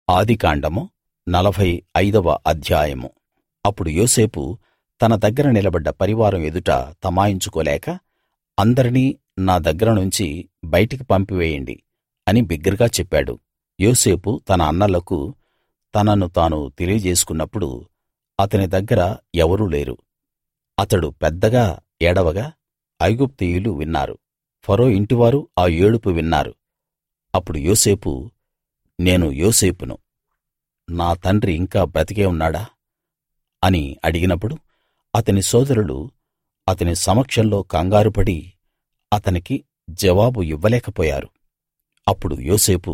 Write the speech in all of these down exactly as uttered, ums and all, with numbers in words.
ఆదికాండము నలభై ఐదవ అధ్యాయము. అప్పుడు యోసేపు తన దగ్గర నిలబడ్డ పరివారం ఎదుట తమాయించుకోలేక, అందరినీ నా దగ్గర నుంచి బయటికి పంపివేయండి అని బిగ్గరగా చెప్పాడు. యోసేపు తన అన్నలకు తనను తాను తెలియజేసుకున్నప్పుడు అతని దగ్గర ఎవరూ లేరు. అతడు పెద్దగా ఏడవగా ఐగుప్తీయులు విన్నారు. ఫరో ఇంటివారు ఆ ఏడుపు విన్నారు. అప్పుడు యోసేపు, నేను యోసేపును, నా తండ్రి ఇంకా బ్రతికే ఉన్నాడా అని అడిగినప్పుడు అతని సోదరులు అతని సమక్షంలో కంగారుపడి అతనికి జవాబు ఇవ్వలేకపోయారు. అప్పుడు యోసేపు,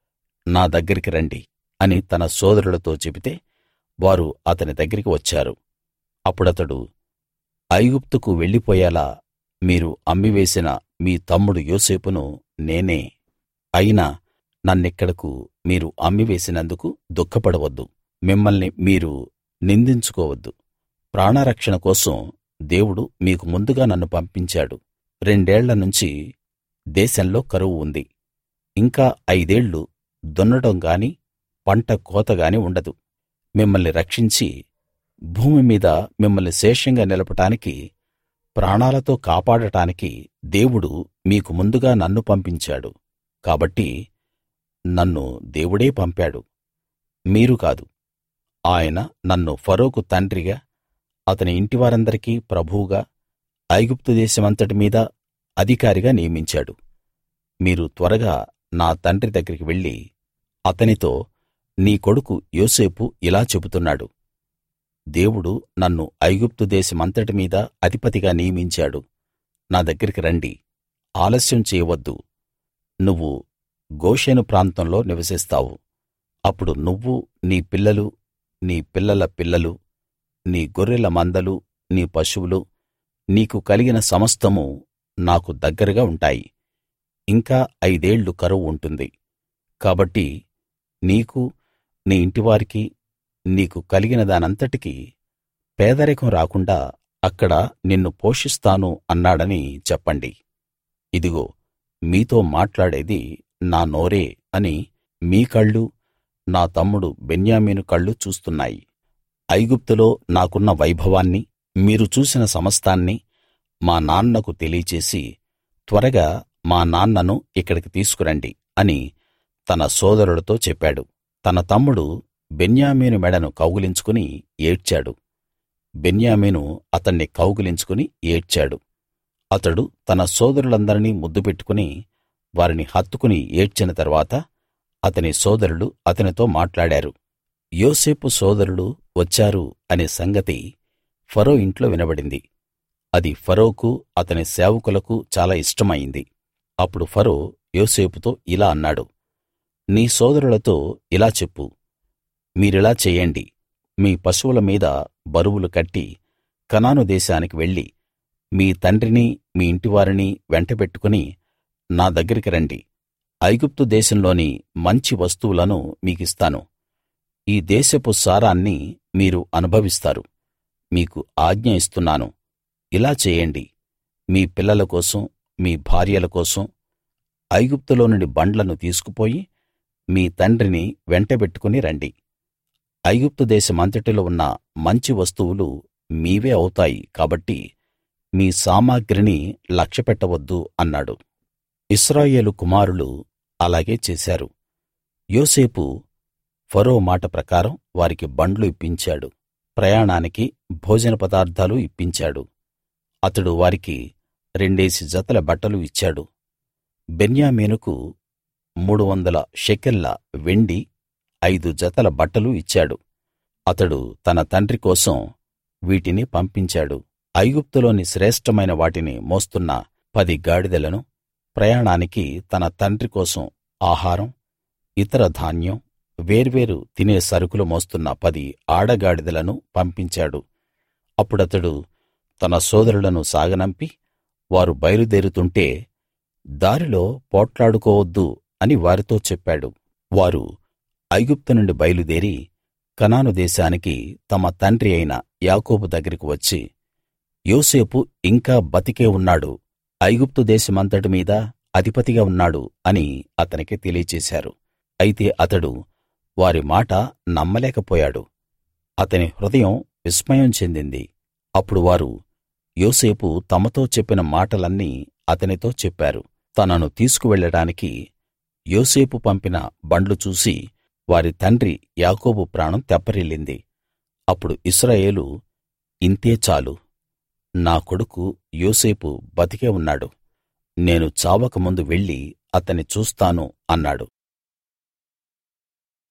నా దగ్గరికి రండి అని తన సోదరులతో చెబితే వారు అతని దగ్గరికి వచ్చారు. అప్పుడతడు, ఐగుప్తుకు వెళ్ళిపోయేలా మీరు అమ్మివేసిన మీ తమ్ముడు యోసేపును నేనే. అయినా నన్నిక్కడకు మీరు అమ్మివేసినందుకు దుఃఖపడవద్దు, మిమ్మల్ని మీరు నిందించుకోవద్దు. ప్రాణరక్షణ కోసం దేవుడు మీకు ముందుగా నన్ను పంపించాడు. రెండేళ్ల నుంచి దేశంలో కరువు ఉంది. ఇంకా ఐదేళ్లు దున్నడం గాని పంట కోత గాని ఉండదు. మిమ్మల్ని రక్షించి భూమి మీద మిమ్మల్ని శేషంగా నిలపటానికి, ప్రాణాలతో కాపాడటానికి దేవుడు మీకు ముందుగా నన్ను పంపించాడు. కాబట్టి నన్ను దేవుడే పంపాడు, మీరు కాదు. ఆయన నన్ను ఫరోకు తండ్రిగా, అతని ఇంటివారందరికీ ప్రభువుగా, ఐగుప్తు దేశమంతటి మీద అధికారిగా నియమించాడు. మీరు త్వరగా నా తండ్రి దగ్గరికి వెళ్ళి అతనితో, నీ కొడుకు యోసేపు ఇలా చెబుతున్నాడు, దేవుడు నన్ను ఐగుప్తు దేశమంతటి మీద అధిపతిగా నియమించాడు. నా దగ్గరికి రండి, ఆలస్యం చేయవద్దు. నువ్వు గోషెను ప్రాంతంలో నివసిస్తావు. అప్పుడు నువ్వు, నీ పిల్లలు, నీ పిల్లల పిల్లలు, నీ గొర్రెల మందలు, నీ పశువులు, నీకు కలిగిన సమస్తమూ నాకు దగ్గరగా ఉంటాయి. ఇంకా ఐదేళ్లు కరువు ఉంటుంది. కాబట్టి నీకు, నీ ఇంటివారికి, నీకు కలిగిన దానంతటికీ పేదరికం రాకుండా అక్కడ నిన్ను పోషిస్తాను అన్నాడని చెప్పండి. ఇదిగో, మీతో మాట్లాడేది నా నోరే అని మీ కళ్ళు, నా తమ్ముడు బెన్యామీను కళ్ళు చూస్తున్నాయి. ఐగుప్తులో నాకున్న వైభవాన్ని, మీరు చూసిన సమస్తాన్ని మా నాన్నకు తెలియచేసి, త్వరగా మా నాన్నను ఇక్కడికి తీసుకురండి అని తన సోదరులతో చెప్పాడు. తన తమ్ముడు బెన్యామీను మెడను కౌగిలించుకుని ఏడ్చాడు. బెన్యామీను అతన్ని కౌగిలించుకుని ఏడ్చాడు. అతడు తన సోదరులందరినీ ముద్దు పెట్టుకుని వారిని హత్తుకుని ఏడ్చిన తరువాత అతని సోదరులు అతనితో మాట్లాడారు. యోసేపు సోదరులు వచ్చారు అనే సంగతి ఫరో ఇంట్లో వినబడింది. అది ఫరోకు, అతని సేవకులకు చాలా ఇష్టమైంది. అప్పుడు ఫరో యోసేపుతో ఇలా అన్నాడు, నీ సోదరులతో ఇలా చెప్పు, మీరిలా చెయ్యండి, మీ పశువుల మీద బరువులు కట్టి కనాను దేశానికి వెళ్ళి మీ తండ్రిని, మీ ఇంటివారిని వెంటబెట్టుకుని నా దగ్గరికి రండి. ఐగుప్తు దేశంలోని మంచి వస్తువులను మీకిస్తాను. ఈ దేశపు సారాన్ని మీరు అనుభవిస్తారు. మీకు ఆజ్ఞ ఇస్తున్నాను, ఇలా చేయండి. మీ పిల్లల కోసం, మీ భార్యల కోసం ఐగుప్తులో నుండి బండ్లను తీసుకుపోయి మీ తండ్రిని వెంటబెట్టుకుని రండి. ఐగుప్తు దేశమంతటిలో ఉన్న మంచి వస్తువులు మీవే అవుతాయి. కాబట్టి మీ సామగ్రిని లక్ష్యపెట్టవద్దు అన్నాడు. ఇశ్రాయేలు కుమారులు అలాగే చేశారు. యోసేపు ఫరో మాట ప్రకారం వారికి బండ్లు ఇప్పించాడు. ప్రయాణానికి భోజన పదార్థాలు ఇప్పించాడు. అతడు వారికి రెండేసి జతల బట్టలు ఇచ్చాడు. బెన్యామీనుకు మూడు వందల షెకెల్ల వెండి, ఐదు జతల బట్టలు ఇచ్చాడు. అతడు తన తండ్రి కోసం వీటిని పంపించాడు. ఐగుప్తులోని శ్రేష్ఠమైన వాటిని మోస్తున్న పది గాడిదలను, ప్రయాణానికి తన తండ్రి కోసం ఆహారం, ఇతర ధాన్యం, వేర్వేరు తినే సరుకులు మోస్తున్న పది ఆడగాడిదలను పంపించాడు. అప్పుడతడు తన సోదరులను సాగనంపి వారు బయలుదేరుతుంటే, దారిలో పోట్లాడుకోవద్దు అని వారితో చెప్పాడు. వారు ఐగుప్తు నుండి బయలుదేరి కనాను దేశానికి తమ తండ్రి అయిన యాకోబు దగ్గరికి వచ్చి, యోసేపు ఇంకా బతికే ఉన్నాడు, ఐగుప్తు దేశమంతటి మీద అధిపతిగా ఉన్నాడు అని అతనికి తెలియచేశారు. అయితే అతడు వారి మాట నమ్మలేకపోయాడు. అతని హృదయం విస్మయం చెందింది. అప్పుడు వారు యోసేపు తమతో చెప్పిన మాటలన్నీ అతనితో చెప్పారు. తనను తీసుకువెళ్ళడానికి యోసేపు పంపిన బండ్లు చూసి వారి తండ్రి యాకోబు ప్రాణం తెప్పరిల్లింది. అప్పుడు ఇశ్రాయేలు, ఇంతే చాలు, నా కొడుకు యోసేపు బతికే ఉన్నాడు, నేను చావక ముందు వెళ్ళి అతన్ని చూస్తాను అన్నాడు.